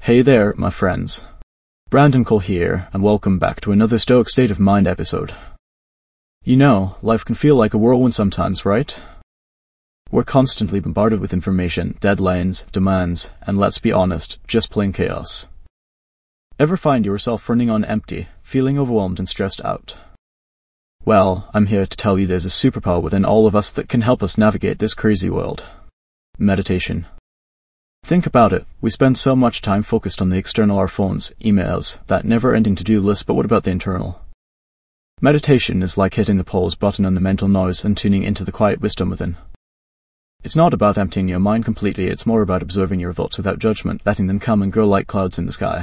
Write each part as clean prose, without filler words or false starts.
Hey there, my friends. Brandon Cole here, and welcome back to another Stoic State of Mind episode. You know, life can feel like a whirlwind sometimes, right? We're constantly bombarded with information, deadlines, demands, and let's be honest, just plain chaos. Ever find yourself running on empty, feeling overwhelmed and stressed out? Well, I'm here to tell you there's a superpower within all of us that can help us navigate this crazy world. Meditation. Think about it. We spend so much time focused on the external, our phones, emails, that never-ending to-do list, but what about the internal? Meditation is like hitting the pause button on the mental noise and tuning into the quiet wisdom within. It's not about emptying your mind completely, it's more about observing your thoughts without judgment, letting them come and go like clouds in the sky.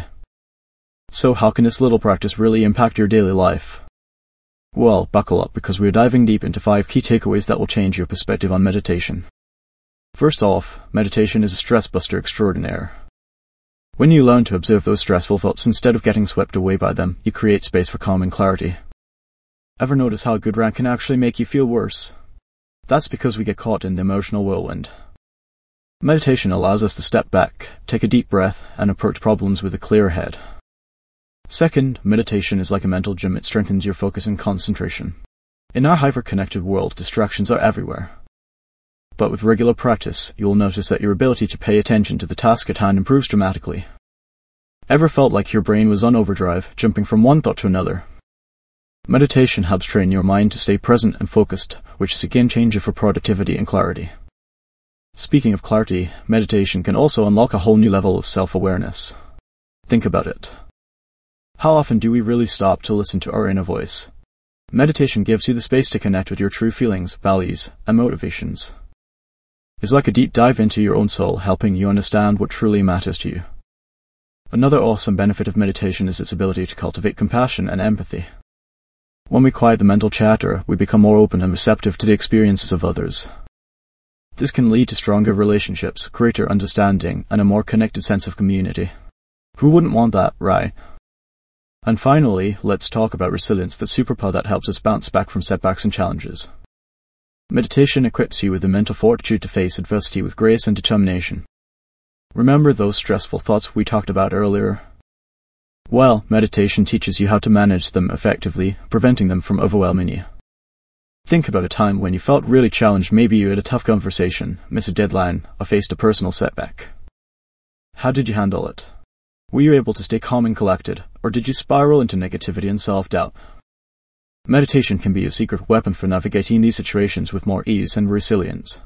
So how can this little practice really impact your daily life? Well, buckle up, because we're diving deep into 5 key takeaways that will change your perspective on meditation. First off, meditation is a stress buster extraordinaire. When you learn to observe those stressful thoughts instead of getting swept away by them, you create space for calm and clarity. Ever notice how a good rant can actually make you feel worse? That's because we get caught in the emotional whirlwind. Meditation allows us to step back, take a deep breath, and approach problems with a clear head. Second, meditation is like a mental gym. It strengthens your focus and concentration. In our hyper-connected world, distractions are everywhere. But with regular practice, you'll notice that your ability to pay attention to the task at hand improves dramatically. Ever felt like your brain was on overdrive, jumping from one thought to another? Meditation helps train your mind to stay present and focused, which is a game changer for productivity and clarity. Speaking of clarity, meditation can also unlock a whole new level of self-awareness. Think about it. How often do we really stop to listen to our inner voice? Meditation gives you the space to connect with your true feelings, values, and motivations. It's like a deep dive into your own soul, helping you understand what truly matters to you. Another awesome benefit of meditation is its ability to cultivate compassion and empathy. When we quiet the mental chatter, we become more open and receptive to the experiences of others. This can lead to stronger relationships, greater understanding, and a more connected sense of community. Who wouldn't want that, right? And finally, let's talk about resilience, the superpower that helps us bounce back from setbacks and challenges. Meditation equips you with the mental fortitude to face adversity with grace and determination. Remember those stressful thoughts we talked about earlier? Well, meditation teaches you how to manage them effectively, preventing them from overwhelming you. Think about a time when you felt really challenged. Maybe you had a tough conversation, missed a deadline, or faced a personal setback. How did you handle it? Were you able to stay calm and collected, or did you spiral into negativity and self-doubt? Meditation can be a secret weapon for navigating these situations with more ease and resilience.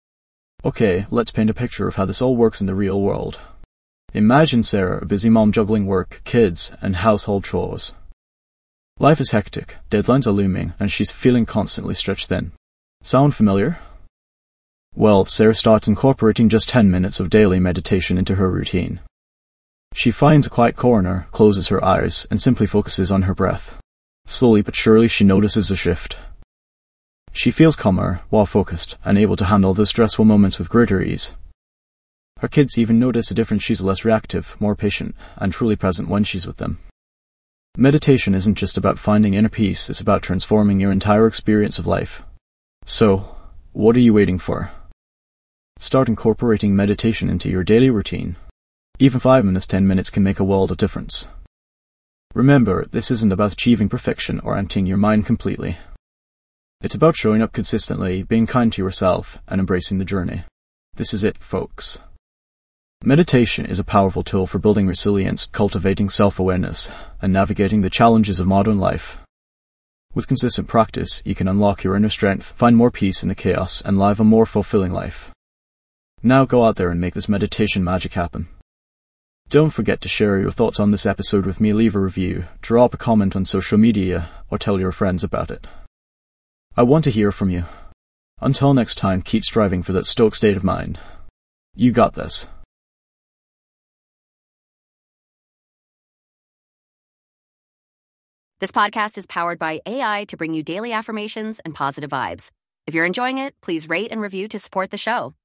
Okay, let's paint a picture of how this all works in the real world. Imagine Sarah, a busy mom juggling work, kids, and household chores. Life is hectic, deadlines are looming, and she's feeling constantly stretched thin. Sound familiar? Well, Sarah starts incorporating just 10 minutes of daily meditation into her routine. She finds a quiet corner, closes her eyes, and simply focuses on her breath. Slowly but surely she notices a shift. She feels calmer, more focused, and able to handle those stressful moments with greater ease. Her kids even notice a difference. She's less reactive, more patient, and truly present when she's with them. Meditation isn't just about finding inner peace, it's about transforming your entire experience of life. So, what are you waiting for? Start incorporating meditation into your daily routine. Even 5 minutes, 10 minutes can make a world of difference. Remember, this isn't about achieving perfection or emptying your mind completely. It's about showing up consistently, being kind to yourself, and embracing the journey. This is it, folks. Meditation is a powerful tool for building resilience, cultivating self-awareness, and navigating the challenges of modern life. With consistent practice, you can unlock your inner strength, find more peace in the chaos, and live a more fulfilling life. Now go out there and make this meditation magic happen. Don't forget to share your thoughts on this episode with me, leave a review, drop a comment on social media, or tell your friends about it. I want to hear from you. Until next time, keep striving for that stoic state of mind. You got this. This podcast is powered by AI to bring you daily affirmations and positive vibes. If you're enjoying it, please rate and review to support the show.